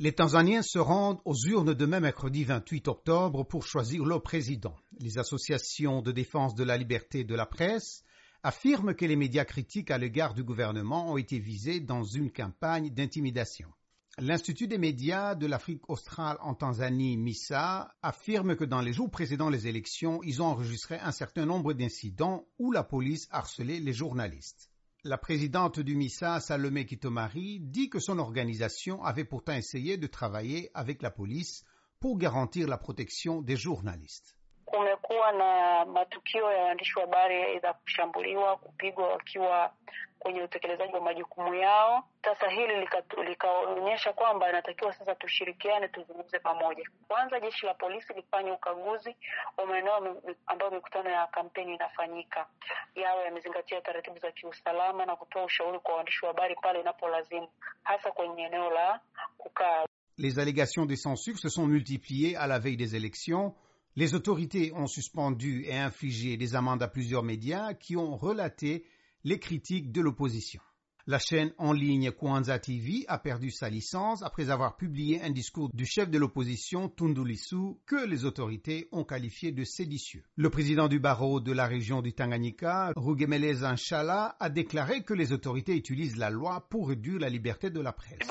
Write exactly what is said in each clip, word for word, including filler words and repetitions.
Les Tanzaniens se rendent aux urnes demain mercredi vingt-huit octobre pour choisir leur président. Les associations de défense de la liberté de la presse affirment que les médias critiques à l'égard du gouvernement ont été visés dans une campagne d'intimidation. L'Institut des médias de l'Afrique australe en Tanzanie, MISA, affirme que dans les jours précédant les élections, ils ont enregistré un certain nombre d'incidents où la police harcelait les journalistes. La présidente du MISA, Salome Kitomari, dit que son organisation avait pourtant essayé de travailler avec la police pour garantir la protection des journalistes. Kumekuwa na matukio ya waandishi wa habari aidha kushambuliwa, kupigwa wakiwa kwenye utekelezaji wa majukumu yao. Sasa hili likaonyesha kwamba inatakiwa sasa tushirikiane, tuzungumze pamoja. Kwanza jeshi la polisi lifanye ukaguzi wa maeneo ambayo mikutano ya kampeni inafanyika, yawe yamezingatia taratibu za kiusalama na kutoa ushauri kwa waandishi wa habari pale inapolazimu, hasa kwenye eneo la kukaa. Les allégations de censure se sont multipliées à la veille des élections. Les autorités ont suspendu et infligé des amendes à plusieurs médias qui ont relaté les critiques de l'opposition. La chaîne en ligne Kwanza T V a perdu sa licence après avoir publié un discours du chef de l'opposition Tundu Lissu que les autorités ont qualifié de séditieux. Le président du barreau de la région du Tanganyika, Rugemeleza Nshala, a déclaré que les autorités utilisent la loi pour réduire la liberté de la presse.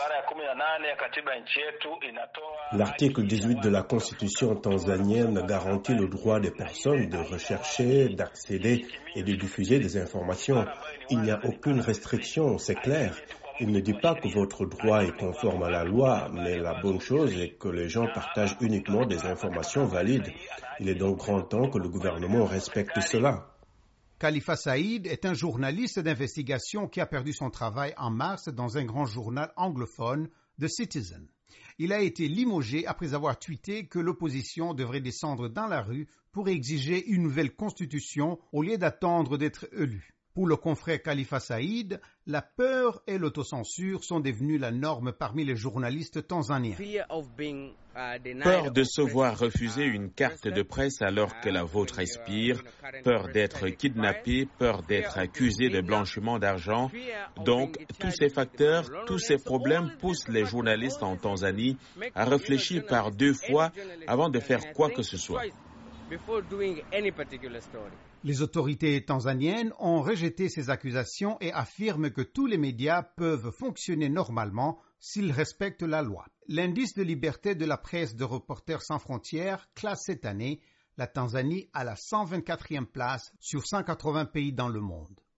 L'article dix-huit de la Constitution tanzanienne garantit le droit des personnes de rechercher, d'accéder et de diffuser des informations. Il n'y a aucune restriction, c'est clair. Il ne dit pas que votre droit est conforme à la loi, mais la bonne chose est que les gens partagent uniquement des informations valides. Il est donc grand temps que le gouvernement respecte cela. Khalifa Saïd est un journaliste d'investigation qui a perdu son travail en mars dans un grand journal anglophone, The Citizen. Il a été limogé après avoir tweeté que l'opposition devrait descendre dans la rue pour exiger une nouvelle constitution au lieu d'attendre d'être élu. Pour le confrère Khalifa Saïd, la peur et l'autocensure sont devenues la norme parmi les journalistes tanzaniens. Peur de se voir refuser une carte de presse alors que la vôtre expire, peur d'être kidnappé, peur d'être accusé de blanchiment d'argent. Donc, tous ces facteurs, tous ces problèmes poussent les journalistes en Tanzanie à réfléchir par deux fois avant de faire quoi que ce soit. Les autorités tanzaniennes ont rejeté ces accusations et affirment que tous les médias peuvent fonctionner normalement s'ils respectent la loi. L'indice de liberté de la presse de Reporters sans frontières classe cette année la Tanzanie à la cent vingt-quatrième place sur cent quatre-vingts pays dans le monde.